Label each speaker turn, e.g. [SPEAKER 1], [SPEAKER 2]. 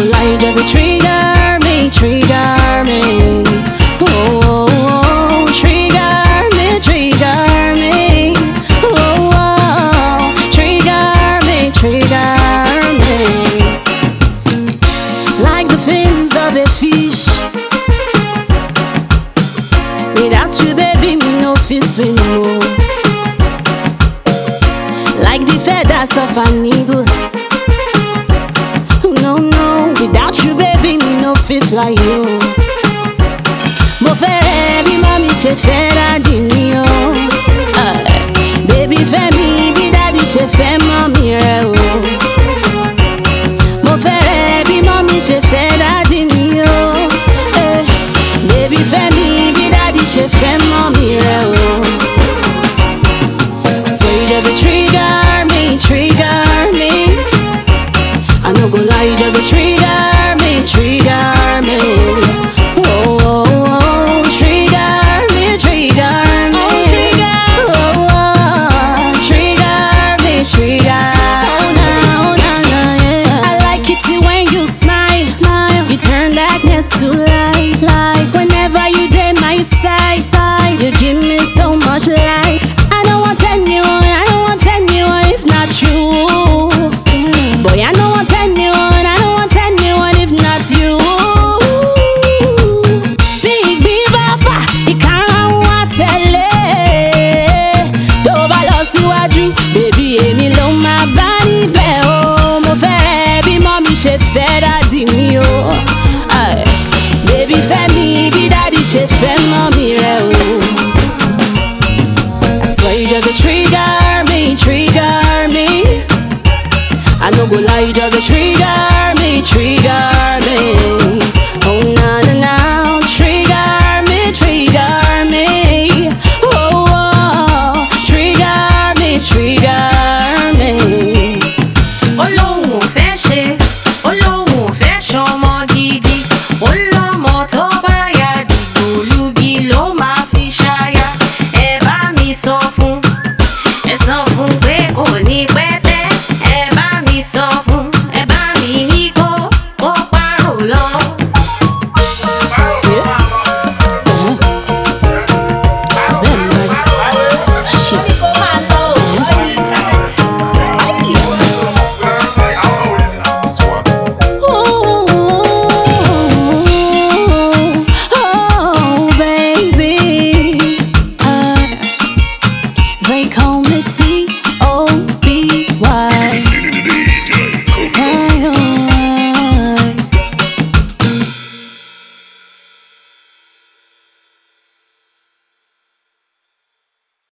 [SPEAKER 1] go lie, just a trigger me, trigger me. Oh, oh, oh, trigger me, trigger me. Oh, oh, trigger me, trigger me. Like the fins of a fish, without you, baby, me no fit swim more. Like the feathers of an eagle. No, no, without you, baby, me no fit fly you. Mo fẹ́rẹ̀ bí mọ́mí ṣe fẹ́ dádì mi o. Baby fẹ́ mi bí dádì ṣe fẹ́ mọ́mí rẹ o. Mo fẹ́rẹ̀ bí mọ́mí ṣe fẹ́ dádì mi o. Baby fẹ́ mi bí dádì ṣe fẹ́ mọ́mí rẹ o. So you just a trigger me, trigger me. I no go lie, you just a trigger me, trigger me.